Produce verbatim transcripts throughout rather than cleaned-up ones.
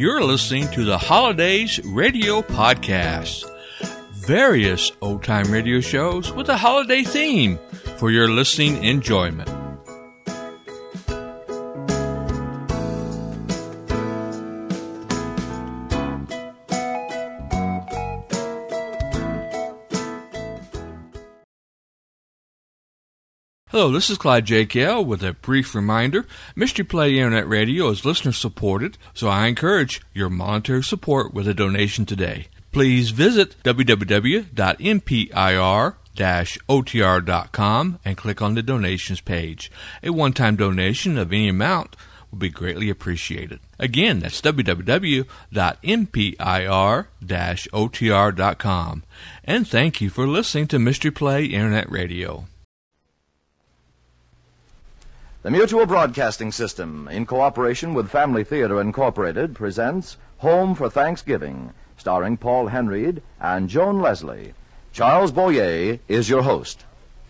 You're listening to the Holidays Radio Podcast. Various old-time radio shows with a holiday theme for your listening enjoyment. Hello, this is Clyde J. Kell with a brief reminder. Mystery Play Internet Radio is listener-supported, so I encourage your monetary support with a donation today. Please visit w w w dot m p i r dash o t r dot com and click on the donations page. A one-time donation of any amount will be greatly appreciated. Again, that's w w w dot m p i r dash o t r dot com. And thank you for listening to Mystery Play Internet Radio. The Mutual Broadcasting System, in cooperation with Family Theater Incorporated, presents Home for Thanksgiving, starring Paul Henreid and Joan Leslie. Charles Boyer is your host.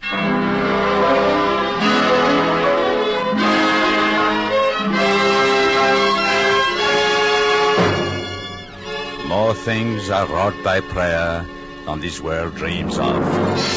More things are wrought by prayer than this world dreams of.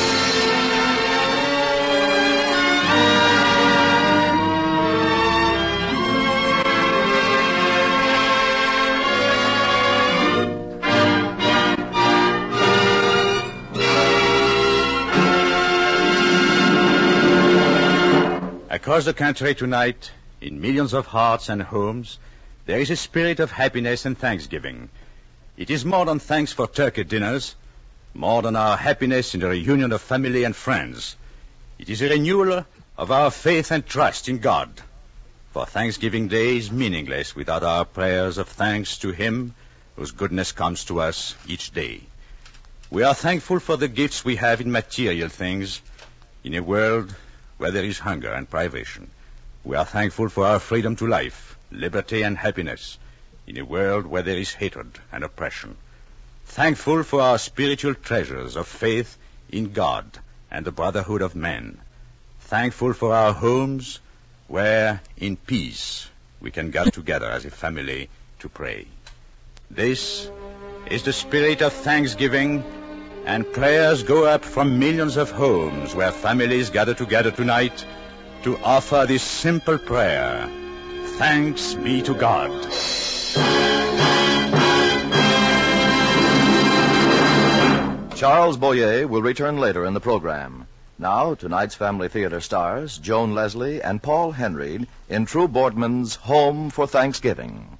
Across the country tonight, in millions of hearts and homes, there is a spirit of happiness and thanksgiving. It is more than thanks for turkey dinners, more than our happiness in the reunion of family and friends. It is a renewal of our faith and trust in God. For Thanksgiving Day is meaningless without our prayers of thanks to Him whose goodness comes to us each day. We are thankful for the gifts we have in material things, in a world where there is hunger and privation. We are thankful for our freedom to life, liberty and happiness, in a world where there is hatred and oppression. Thankful for our spiritual treasures of faith in God and the brotherhood of men. Thankful for our homes where, in peace, we can gather together as a family to pray. This is the spirit of thanksgiving, and prayers go up from millions of homes where families gather together tonight to offer this simple prayer: Thanks be to God. Charles Boyer will return later in the program. Now, tonight's Family Theater stars Joan Leslie and Paul Henreid in True Boardman's Home for Thanksgiving.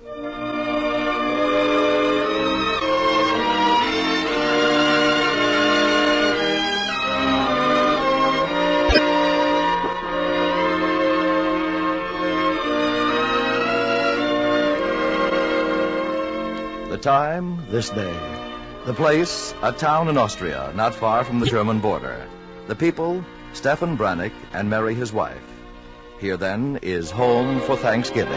Time, this day. The place, a town in Austria, not far from the German border. The people, Stefan Brannick and Mary, his wife. Here, then, is Home for Thanksgiving.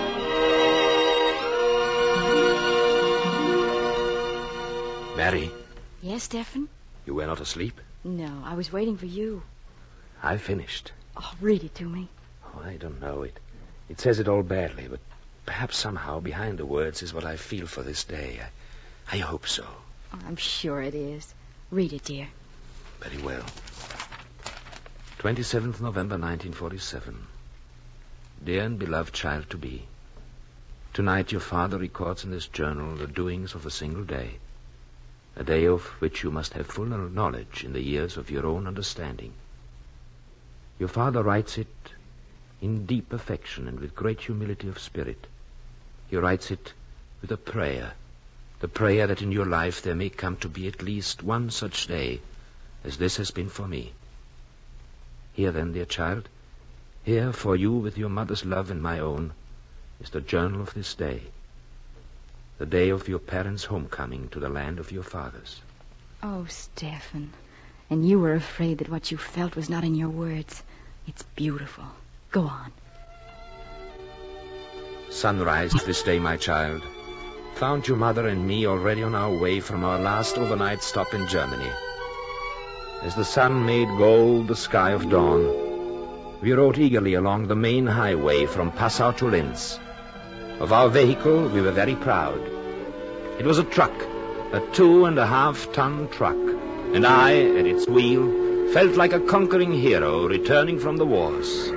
Mary? Yes, Stefan? You were not asleep? No, I was waiting for you. I finished. Oh, read it to me. Oh, I don't know. It, it says it all badly, but perhaps somehow behind the words is what I feel for this day. I, I hope so. Oh, I'm sure it is. Read it, dear. Very well. twenty-seventh November, nineteen forty-seven. Dear and beloved child-to-be, tonight your father records in this journal the doings of a single day, a day of which you must have full knowledge in the years of your own understanding. Your father writes it in deep affection and with great humility of spirit. He writes it with a prayer, the prayer that in your life there may come to be at least one such day as this has been for me. Here then, dear child, here for you with your mother's love and my own, is the journal of this day, the day of your parents' homecoming to the land of your fathers. Oh, Stefan, and you were afraid that what you felt was not in your words. It's beautiful. Go on. Sunrise this day, my child. Found your mother and me already on our way from our last overnight stop in Germany. As the sun made gold the sky of dawn, we rode eagerly along the main highway from Passau to Linz. Of our vehicle, we were very proud. It was a truck, a two and a half ton truck, and I, at its wheel, felt like a conquering hero returning from the wars.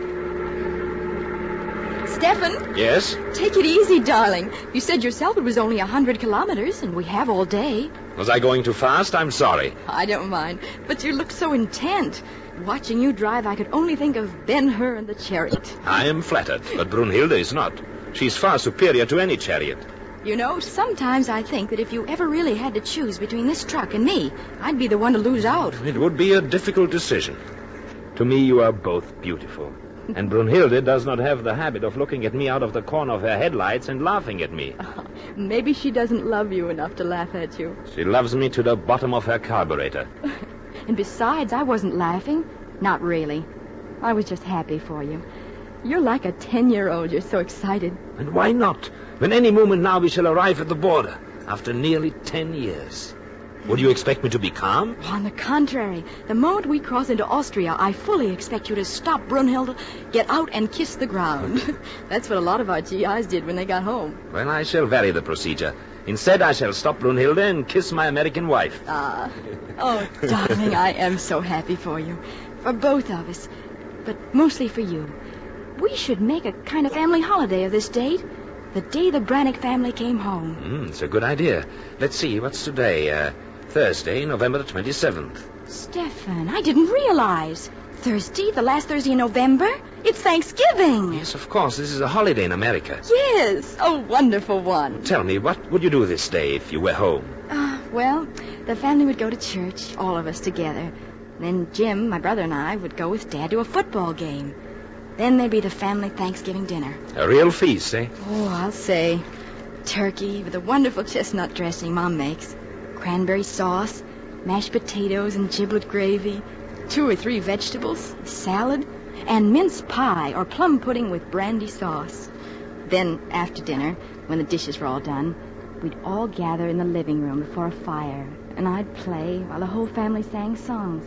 Stefan? Yes? Take it easy, darling. You said yourself it was only a hundred kilometers, and we have all day. Was I going too fast? I'm sorry. I don't mind, but you look so intent. Watching you drive, I could only think of Ben-Hur and the chariot. I am flattered, but Brunhilde is not. She's far superior to any chariot. You know, sometimes I think that if you ever really had to choose between this truck and me, I'd be the one to lose out. It would be a difficult decision. To me, you are both beautiful. And Brunhilde does not have the habit of looking at me out of the corner of her headlights and laughing at me. Uh, maybe she doesn't love you enough to laugh at you. She loves me to the bottom of her carburetor. And besides, I wasn't laughing. Not really. I was just happy for you. You're like a ten-year-old. You're so excited. And why not? When any moment now we shall arrive at the border, after nearly ten years. Would you expect me to be calm? On the contrary, the moment we cross into Austria, I fully expect you to stop Brunhilde, get out and kiss the ground. That's what a lot of our G Is did when they got home. Well, I shall vary the procedure. Instead, I shall stop Brunhilde and kiss my American wife. Ah. Oh, darling, I am so happy for you. For both of us. But mostly for you. We should make a kind of family holiday of this date. The day the Brannick family came home. Mm, it's a good idea. Let's see, what's today? Uh, Thursday, November the twenty-seventh. Stefan, I didn't realize. Thursday, the last Thursday in November? It's Thanksgiving. Yes, of course. This is a holiday in America. Yes, a wonderful one. Tell me, what would you do this day if you were home? Uh, well, the family would go to church, all of us together. Then Jim, my brother, and I would go with Dad to a football game. Then there'd be the family Thanksgiving dinner. A real feast, eh? Oh, I'll say. Turkey with a wonderful chestnut dressing Mom makes. Cranberry sauce, mashed potatoes and giblet gravy, two or three vegetables, salad, and mince pie or plum pudding with brandy sauce. Then, after dinner, when the dishes were all done, we'd all gather in the living room before a fire, and I'd play while the whole family sang songs.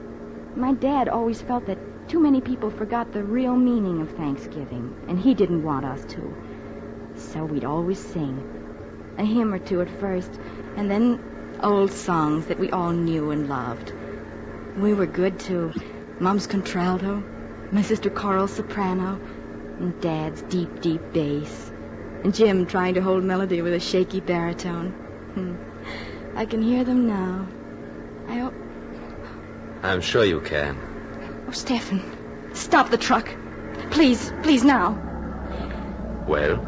My dad always felt that too many people forgot the real meaning of Thanksgiving, and he didn't want us to. So we'd always sing. A hymn or two at first, and then old songs that we all knew and loved. We were good, too. Mom's contralto, my sister Carl's soprano, and Dad's deep, deep bass, and Jim trying to hold melody with a shaky baritone. Hmm. I can hear them now. I hope... I'm sure you can. Oh, Stefan, stop the truck. Please, please now. Well?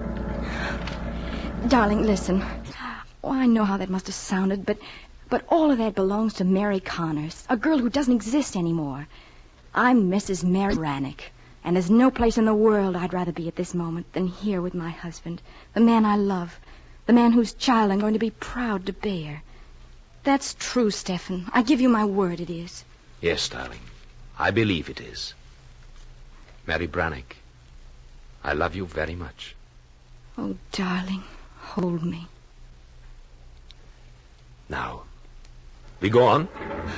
Darling, listen. Oh, I know how that must have sounded, but but all of that belongs to Mary Connors, a girl who doesn't exist anymore. I'm Missus Mary Brannick, and there's no place in the world I'd rather be at this moment than here with my husband, the man I love, the man whose child I'm going to be proud to bear. That's true, Stefan. I give you my word it is. Yes, darling. I believe it is. Mary Brannick, I love you very much. Oh, darling, hold me. Now, we go on.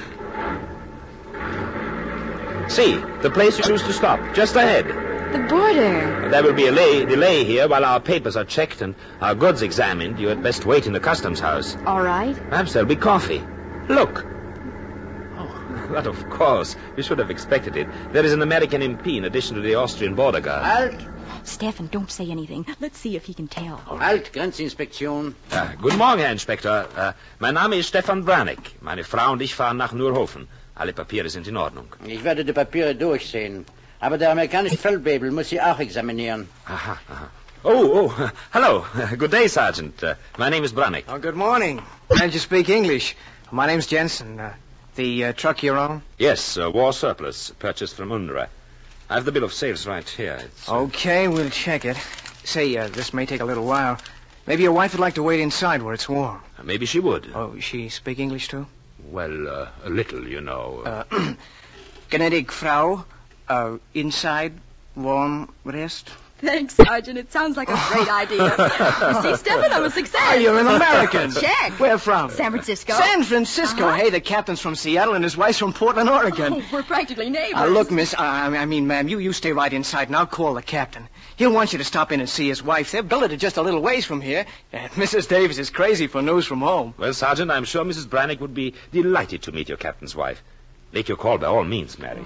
See, the place you choose to stop, just ahead. The border. There will be a lay, delay here while our papers are checked and our goods examined. You had best wait in the customs house. All right. Perhaps there'll be coffee. Look. Oh, but of course. We should have expected it. There is an American M P in addition to the Austrian border guard. Halt! Stefan, don't say anything. Let's see if he can tell. Halt, Grenzinspektion. Uh, guten Morgen, Herr Inspektor. Uh, mein Name ist Stefan Brannick. Meine Frau und ich fahren nach Nurhofen. Alle Papiere sind in Ordnung. Ich werde die Papiere durchsehen. Aber der amerikanische Feldwebel muss sie auch examinieren. Aha, aha. Oh, oh, hello. Good day, Sergeant. Uh, my name is Brannick. Oh, good morning. Glad you speak English. My name's Jensen. Uh, the uh, truck you're on? Yes, uh, war surplus, purchased from UNRWA. I have the bill of sales right here. It's, uh... Okay, we'll check it. Say, uh, this may take a little while. Maybe your wife would like to wait inside where it's warm. Maybe she would. Oh, she speak English, too? Well, uh, a little, you know. Uh, gnädig Frau, uh, inside, warm rest? Thanks, Sergeant. It sounds like a great idea. You see, Stephen, I'm a success. Oh, you're an American. Check. Where from? San Francisco. San Francisco. Uh-huh. Hey, the captain's from Seattle and his wife's from Portland, Oregon. Oh, we're practically neighbors. Uh, look, miss, uh, I mean, ma'am, you, you stay right inside and I'll call the captain. He'll want you to stop in and see his wife. They're billeted just a little ways from here. And Missus Davis is crazy for news from home. Well, Sergeant, I'm sure Missus Brannick would be delighted to meet your captain's wife. Make your call by all means, Mary.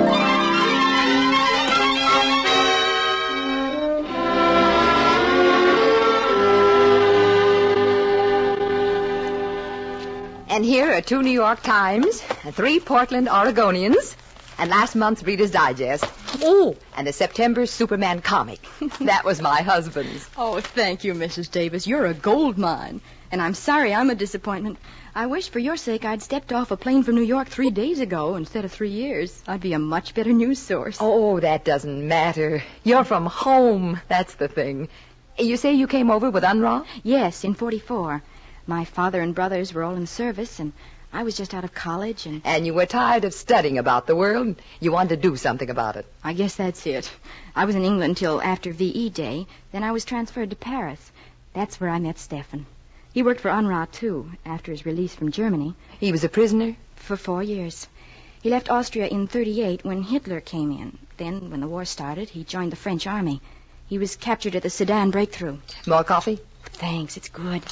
And here are two New York Times, three Portland Oregonians, and last month's Reader's Digest. Oh, and a September Superman comic. That was my husband's. Oh, thank you, Missus Davis. You're a gold mine. And I'm sorry I'm a disappointment. I wish for your sake I'd stepped off a plane from New York three days ago instead of three years. I'd be a much better news source. Oh, that doesn't matter. You're from home. That's the thing. You say you came over with U N R W A? Yes, in forty-four. My father and brothers were all in service, and I was just out of college, and... And you were tired of studying about the world. You wanted to do something about it. I guess that's it. I was in England till after V E Day. Then I was transferred to Paris. That's where I met Stefan. He worked for U N R W A, too, after his release from Germany. He was a prisoner? For four years. He left Austria in thirty-eight when Hitler came in. Then, when the war started, he joined the French army. He was captured at the Sedan breakthrough. More coffee? Thanks, it's good.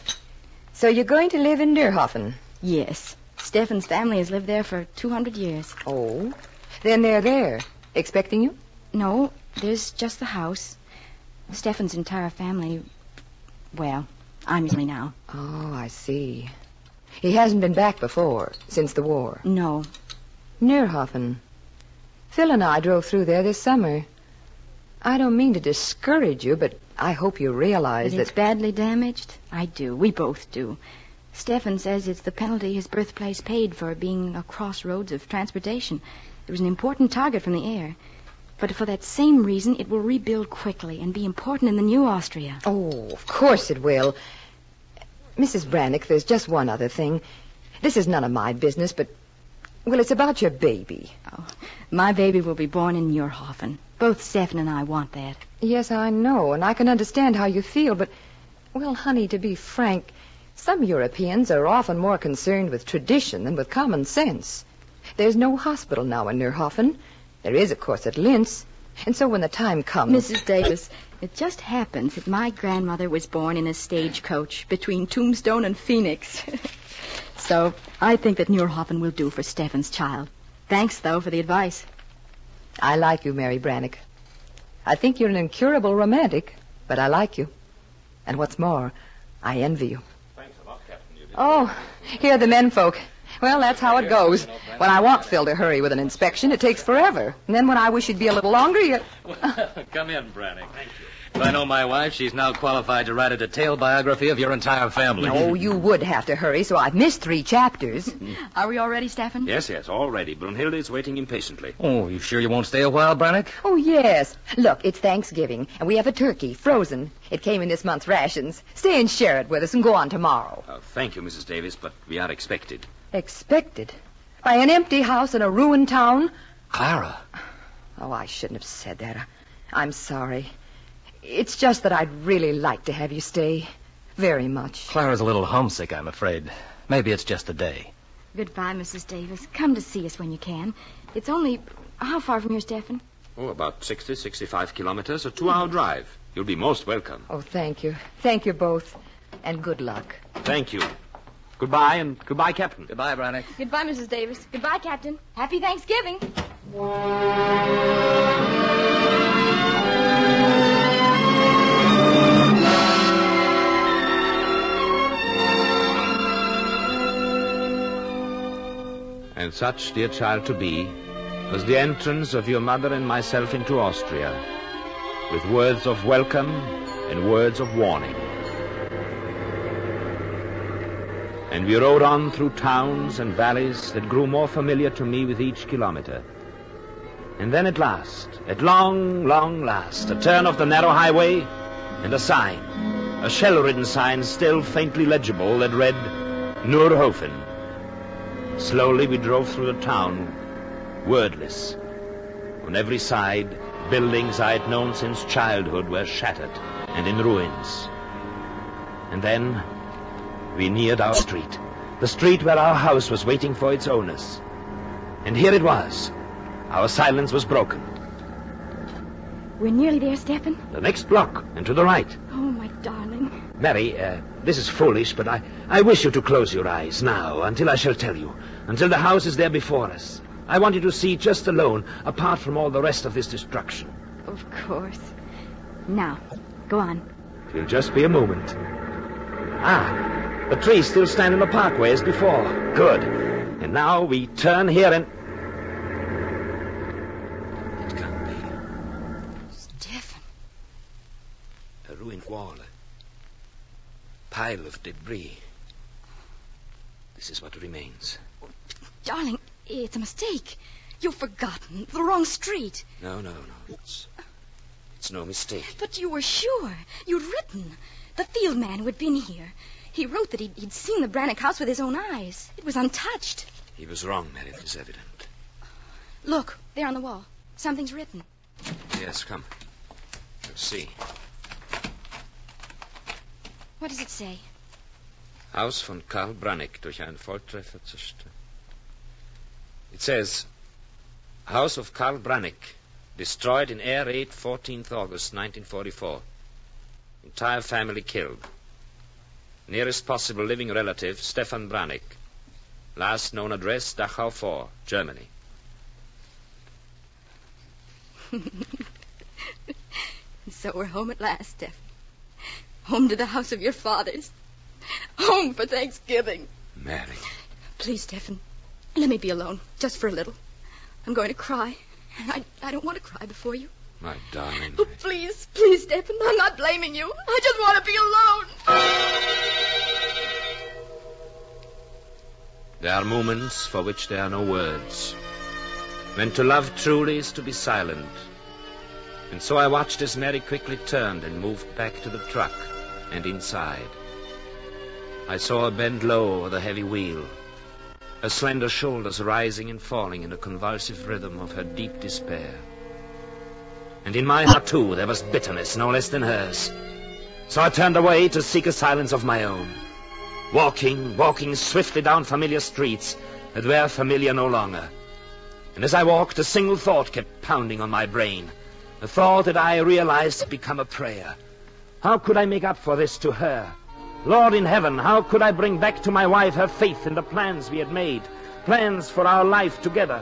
So you're going to live in Neerhofen? Yes. Stefan's family has lived there for two hundred years. Oh? Then they're there, expecting you? No, there's just the house. Stefan's entire family... Well, I'm usually now. Oh, I see. He hasn't been back before, since the war? No. Neerhofen. Phil and I drove through there this summer. I don't mean to discourage you, but I hope you realize that... that... it's badly damaged? I do. We both do. Stefan says it's the penalty his birthplace paid for being a crossroads of transportation. It was an important target from the air. But for that same reason, it will rebuild quickly and be important in the new Austria. Oh, of course it will. Missus Brannick, there's just one other thing. This is none of my business, but... Well, it's about your baby. Oh, my baby will be born in Neerhofen. Both Stefan and I want that. Yes, I know, and I can understand how you feel, but... Well, honey, to be frank, some Europeans are often more concerned with tradition than with common sense. There's no hospital now in Neerhofen. There is, of course, at Linz. And so when the time comes... Missus Davis, it just happens that my grandmother was born in a stagecoach between Tombstone and Phoenix. So I think that Neerhofen will do for Stefan's child. Thanks, though, for the advice. I like you, Mary Brannick. I think you're an incurable romantic, but I like you. And what's more, I envy you. Thanks a lot, Captain. You did Oh, here are the menfolk. Well, that's how it goes. When I want Phil to hurry with an inspection, it takes forever. And then when I wish he'd be a little longer, you... Come in, Brannick. Thank you. If I know my wife, she's now qualified to write a detailed biography of your entire family. No, you would have to hurry, so I've missed three chapters. Are we all ready, Stefan? Yes, yes, all ready. Brunhilde is waiting impatiently. Oh, you sure you won't stay a while, Brannick? Oh, yes. Look, it's Thanksgiving, and we have a turkey, frozen. It came in this month's rations. Stay and share it with us and go on tomorrow. Uh, thank you, Missus Davis, but we are expected. Expected? By an empty house in a ruined town? Clara. Oh, I shouldn't have said that. I'm sorry. It's just that I'd really like to have you stay. Very much. Clara's a little homesick, I'm afraid. Maybe it's just a day. Goodbye, Missus Davis. Come to see us when you can. It's only... How far from here, Stefan? Oh, about sixty, sixty-five kilometers, a two-hour drive. You'll be most welcome. Oh, thank you. Thank you both. And good luck. Thank you. Goodbye, and goodbye, Captain. Goodbye, Brannick. Goodbye, Missus Davis. Goodbye, Captain. Happy Thanksgiving. And such, dear child to be, was the entrance of your mother and myself into Austria, with words of welcome and words of warning. And we rode on through towns and valleys that grew more familiar to me with each kilometer. And then at last, at long, long last, a turn of the narrow highway and a sign, a shell-ridden sign still faintly legible that read, Neerhofen. Slowly we drove through the town, wordless. On every side, Buildings I had known since childhood were shattered and in ruins. And then we neared our street, the street where our house was waiting for its owners. And here it was. Our silence was broken. We're nearly there, Stephen. The next block, and to the right. Oh, my darling. Mary, uh, this is foolish, but I, I wish you to close your eyes now, until I shall tell you, until the house is there before us. I want you to see just alone, apart from all the rest of this destruction. Of course. Now, go on. It'll just be a moment. Ah, the trees still stand in the parkway as before. Good. And now we turn here and... It can't be. Stephen. A ruined wall. A pile of debris. This is what remains. Darling, it's a mistake. You've forgotten the wrong street. No, no, no. It's, it's no mistake. But you were sure. You'd written. The field man who had been here. He wrote that he'd, he'd seen the Brannock house with his own eyes. It was untouched. He was wrong, Mary. It is evident. Look, there on the wall. Something's written. Yes, come. Let's see. What does it say? Haus von Karl Brannock durch einen Volltreffer zerstört. It says, House of Karl Brannock, destroyed in air raid fourteenth August nineteen forty-four. Entire family killed. Nearest possible living relative, Stefan Brannock. Last known address, Dachau four, Germany. So we're home at last, Steph. Home to the house of your fathers. Home for Thanksgiving. Mary. Please, Stephen, let me be alone, just for a little. I'm going to cry. And I, I don't want to cry before you. My darling. Oh, please, please, Stephen, I'm not blaming you. I just want to be alone. There are moments for which there are no words. When to love truly is to be silent. And so I watched as Mary quickly turned and moved back to the truck and inside. I saw her bend low over the heavy wheel, her slender shoulders rising and falling in a convulsive rhythm of her deep despair. And in my heart, too, there was bitterness no less than hers. So I turned away to seek a silence of my own. Walking, walking swiftly down familiar streets that were familiar no longer. And as I walked, a single thought kept pounding on my brain. A thought that I realized had become a prayer. How could I make up for this to her? Lord in heaven, how could I bring back to my wife her faith in the plans we had made? Plans for our life together.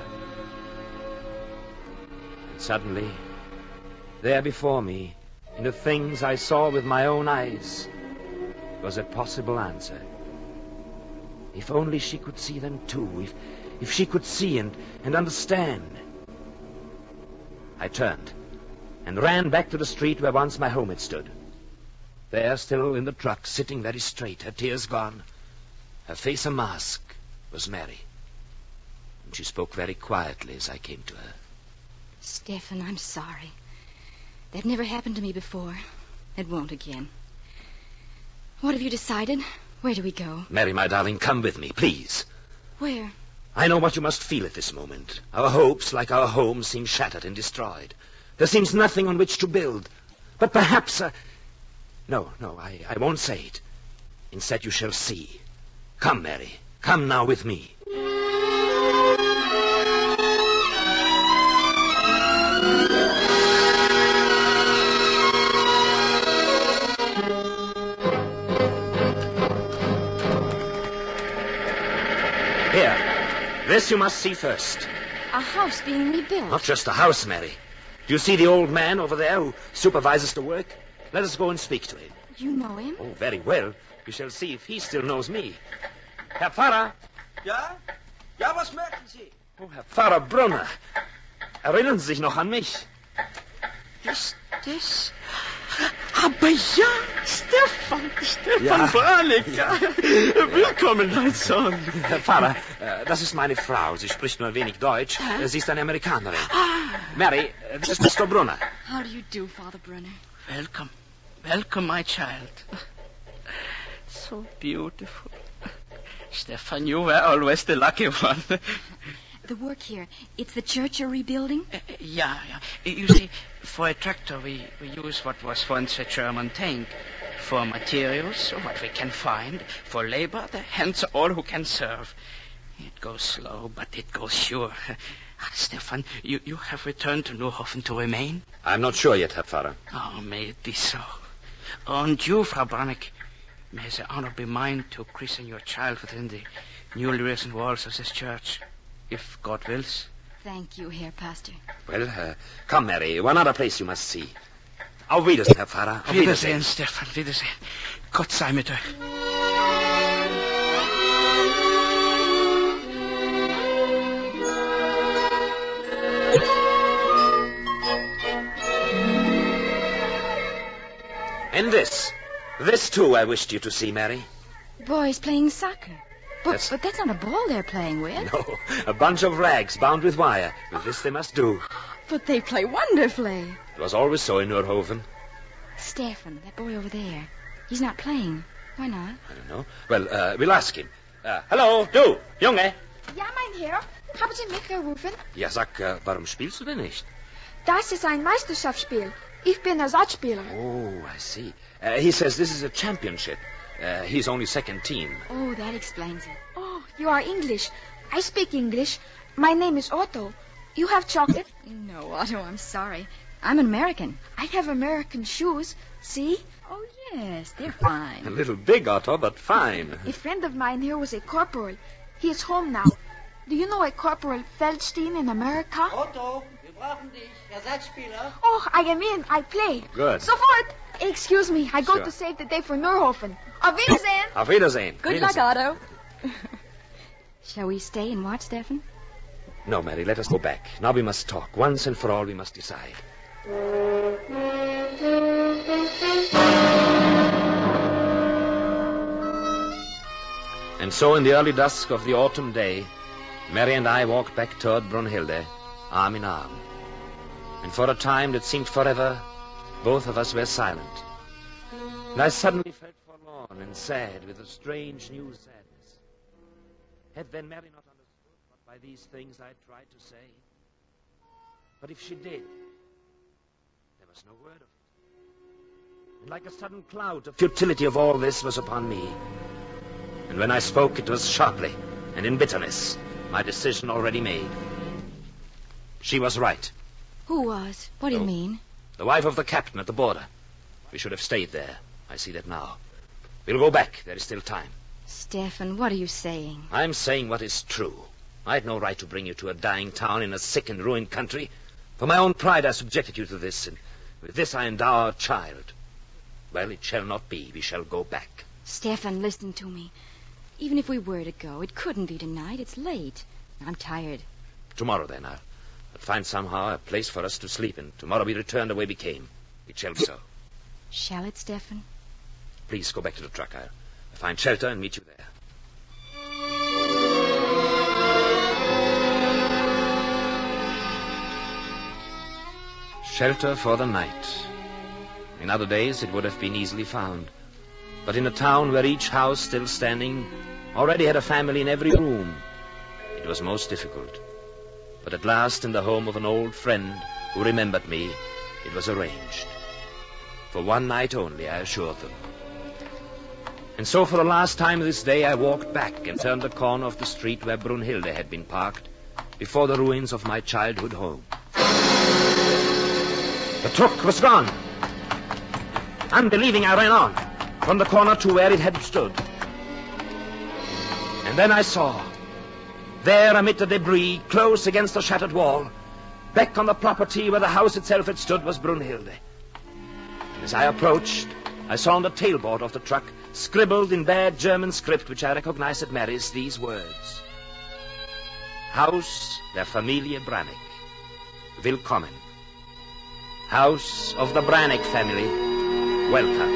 And suddenly, there before me, in the things I saw with my own eyes, was a possible answer. If only she could see them too. If, if she could see and, and understand. I turned and ran back to the street where once my home had stood. There, still in the truck, sitting very straight, her tears gone, her face a mask, was Mary. And she spoke very quietly as I came to her. Stephen, I'm sorry. That never happened to me before. It won't again. What have you decided? Where do we go? Mary, my darling, come with me, please. Where? I know what you must feel at this moment. Our hopes, like our homes, seem shattered and destroyed. There seems nothing on which to build. But perhaps... Uh... No, no, I, I won't say it. Instead, you shall see. Come, Mary. Come now with me. Here. This you must see first. A house being rebuilt. Not just a house, Mary. Do you see the old man over there who supervises the work? Let us go and speak to him. You know him? Oh, very well. We shall see if he still knows me. Herr Pfarrer. Ja? Ja, was möchten Sie? Oh, Herr Pfarrer Brunner. Erinnern Sie sich noch an mich? Ist das... Aber ja, Stefan, Stefan Ja. Brannock, ja. Willkommen, mein Sohn. Herr Pfarrer, äh, das ist meine Frau. Sie spricht nur ein wenig Deutsch. Äh, Sie ist eine Amerikanerin. Mary, äh, das ist Mister Brunner. How do you do, Father Brunner? Welcome. Welcome, my child. So beautiful. Stefan, you were always the lucky one. The work here, it's the church you're rebuilding? Uh, Yeah, yeah. You see, for a tractor, we, we use what was once a German tank. For materials, what we can find. For labor, the hands are all who can serve. It goes slow, but it goes sure. Ah, Stefan, you, you have returned to Neuhofen to remain? I'm not sure yet, Herr Pfarrer. Oh, may it be so. And you, Frau Brannick, may the honor be mine to christen your child within the newly risen walls of this church, if God wills. Thank you, Herr Pastor. Well, uh, come, Mary. One other place you must see. Auf Wiedersehen, Herr Pfarrer. Auf Wiedersehen, Stefan, Wiedersehen. Gott sei mit euch. And this. This, too, I wished you to see, Mary. Boys playing soccer. But That's- but that's not a ball they're playing with. No, a bunch of rags bound with wire. With this they must do. But they play wonderfully. It was always so in Nurhoven. Stefan, that boy over there. He's not playing. Why not? I don't know. Well, uh, we'll ask him. Uh, hello, du, Junge. Ja, mein Herr. Haben Sie mich gerufen? Ja, sag, uh, warum spielst du denn nicht? Das ist ein Meisterschaftsspiel. Ich bin Ersatzspieler. Oh, I see. Uh, he says this is a championship. Uh, he's only second team. Oh, that explains it. Oh, you are English. I speak English. My name is Otto. You have chocolate? No, Otto, I'm sorry. I'm an American. I have American shoes. See? Oh, yes, they're A fine. little big, Otto, but fine. A friend of mine here was a corporal. He is home now. Do you know a Corporal Feldstein in America? Otto, wir brauchen dich. Ersatzspieler. Oh, I am in. I play. Good. Sofort. Excuse me. I go Sure. to save the day for Nurhofen. Auf Wiedersehen. Auf Wiedersehen. Good luck, Otto. Shall we stay and watch, Stefan? No, Mary, let us go back. Now we must talk. Once and for all, we must decide. And so in the early dusk of the autumn day, Mary and I walked back toward Brunhilde, arm in arm. And for a time that seemed forever, both of us were silent. And I suddenly felt forlorn and sad with a strange new sadness. Had then Mary not understood what by these things I tried to say? But if she did, there was no word of it. And like a sudden cloud, the futility of all this was upon me. And when I spoke, it was sharply and in bitterness, my decision already made. She was right. Who was? What do you Oh. mean? The wife of the captain at the border. We should have stayed there. I see that now. We'll go back. There is still time. Stefan, what are you saying? I'm saying what is true. I had no right to bring you to a dying town in a sick and ruined country. For my own pride, I subjected you to this, and with this I endow our child. Well, it shall not be. We shall go back. Stefan, listen to me. Even if we were to go, it couldn't be tonight. It's late. I'm tired. Tomorrow, then, I'll, I'll find somehow a place for us to sleep in. Tomorrow we return the way we came. It shall be so. Shall it, Stefan? Please go back to the truck. I'll, I'll find shelter and meet you there. Shelter for the night. In other days it would have been easily found. But in a town where each house still standing already had a family in every room, it was most difficult. But at last, in the home of an old friend who remembered me, it was arranged. For one night only, I assured them. And so for the last time this day I walked back and turned the corner of the street where Brunhilde had been parked, before the ruins of my childhood home. The truck was gone. Unbelieving, I ran on, from the corner to where it had stood. And then I saw, there amid the debris, close against the shattered wall, back on the property where the house itself had stood, was Brunhilde. And as I approached, I saw on the tailboard of the truck, scribbled in bad German script, which I recognized at Mary's, these words. Haus der Familie Brannick. Willkommen. House of the Brannick family. Welcome.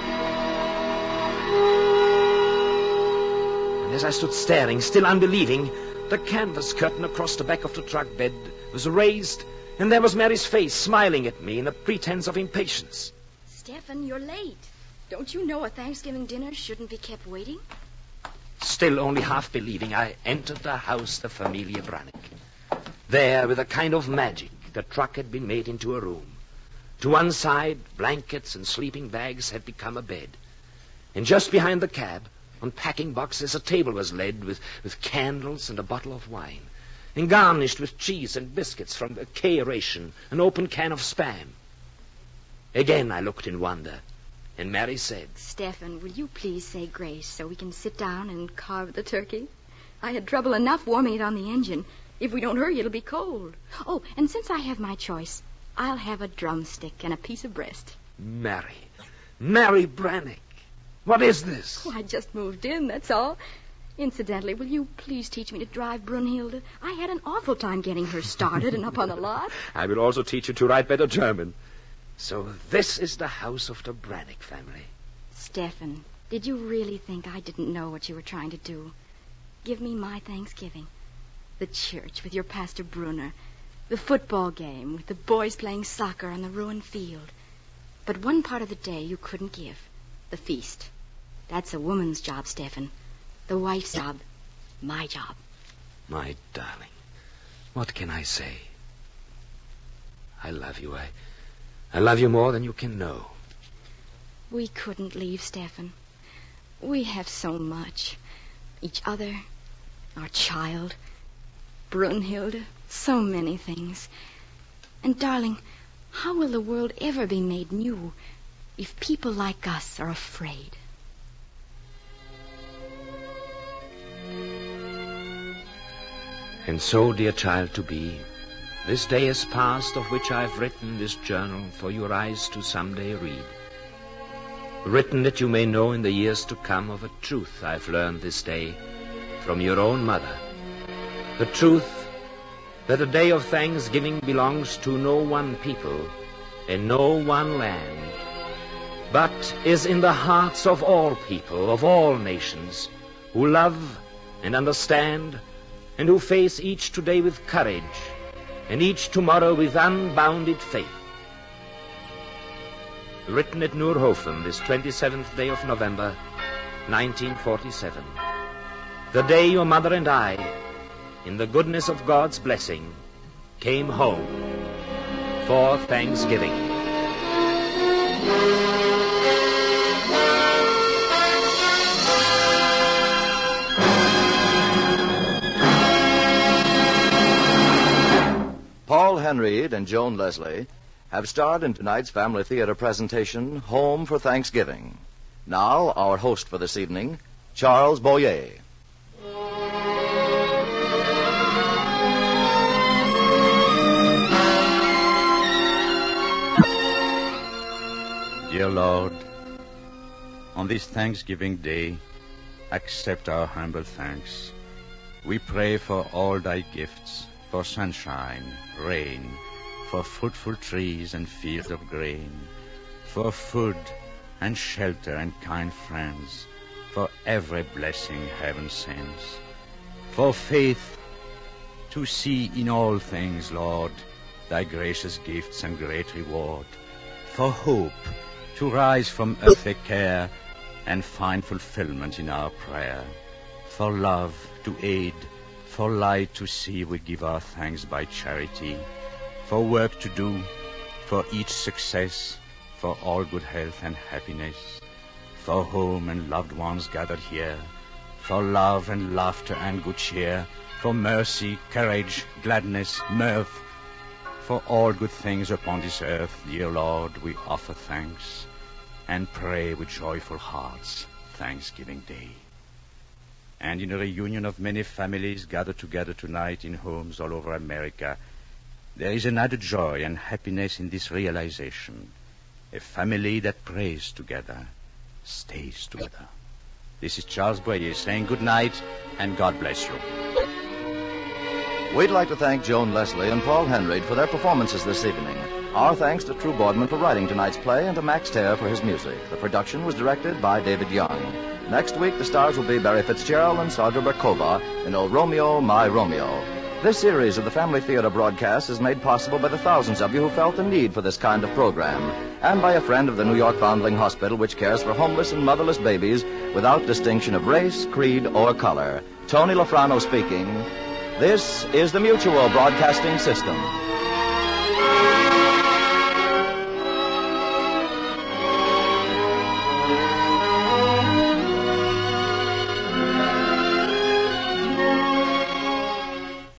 And as I stood staring, still unbelieving, the canvas curtain across the back of the truck bed was raised, and there was Mary's face smiling at me in a pretense of impatience. Stefan, you're late. Don't you know a Thanksgiving dinner shouldn't be kept waiting? Still only half believing, I entered the house, the Familie Brannick. There, with a kind of magic, the truck had been made into a room. To one side, blankets and sleeping bags had become a bed. And just behind the cab, on packing boxes, a table was laid with, with candles and a bottle of wine, and garnished with cheese and biscuits from a K ration, an open can of Spam. Again I looked in wonder, and Mary said, Stephen, will you please say grace so we can sit down and carve the turkey? I had trouble enough warming it on the engine. If we don't hurry, it'll be cold. Oh, and since I have my choice, I'll have a drumstick and a piece of breast. Mary, Mary Brannick, what is this? Oh, I just moved in, that's all. Incidentally, will you please teach me to drive Brunhilde? I had an awful time getting her started and up on the lot. I will also teach you to write better German. So this is the house of the Brannick family. Stephen, did you really think I didn't know what you were trying to do? Give me my Thanksgiving. The church with your Pastor Brunner. The football game with the boys playing soccer on the ruined field. But one part of the day you couldn't give. The feast. That's a woman's job, Stephen. The wife's job. My job. My darling, what can I say? I love you. I, I love you more than you can know. We couldn't leave, Stephen. We have so much. Each other, our child, Brunhilde, so many things. And, darling, how will the world ever be made new if people like us are afraid? And so, dear child-to-be, this day is past of which I've written this journal for your eyes to someday read. Written that you may know in the years to come of a truth I've learned this day from your own mother. The truth that a day of thanksgiving belongs to no one people and no one land, but is in the hearts of all people, of all nations, who love and understand and who face each today with courage and each tomorrow with unbounded faith. Written at Noorhofen this twenty-seventh day of November, nineteen forty-seven. The day your mother and I, in the goodness of God's blessing, came home for Thanksgiving. Paul Henreid and Joan Leslie have starred in tonight's Family Theater presentation, Home for Thanksgiving. Now, our host for this evening, Charles Boyer. Dear Lord, on this Thanksgiving Day, accept our humble thanks. We pray for all thy gifts, for sunshine, rain, for fruitful trees and fields of grain, for food and shelter and kind friends, for every blessing heaven sends, for faith to see in all things, Lord, thy gracious gifts and great reward, for hope to rise from earthly care and find fulfillment in our prayer, for love to aid, for light to see, we give our thanks by charity, for work to do, for each success, for all good health and happiness, for home and loved ones gathered here, for love and laughter and good cheer, for mercy, courage, gladness, mirth, for all good things upon this earth, dear Lord, we offer thanks and pray with joyful hearts Thanksgiving Day. And in a reunion of many families gathered together tonight in homes all over America, there is an added joy and happiness in this realization. A family that prays together, stays together. This is Charles Boyer saying good night and God bless you. We'd like to thank Joan Leslie and Paul Henreid for their performances this evening. Our thanks to True Boardman for writing tonight's play and to Max Terre for his music. The production was directed by David Young. Next week, the stars will be Barry Fitzgerald and Sandra Barkova in O Romeo, My Romeo. This series of the Family Theater broadcast is made possible by the thousands of you who felt the need for this kind of program, and by a friend of the New York Foundling Hospital, which cares for homeless and motherless babies without distinction of race, creed, or color. Tony Lafrano speaking. This is the Mutual Broadcasting System.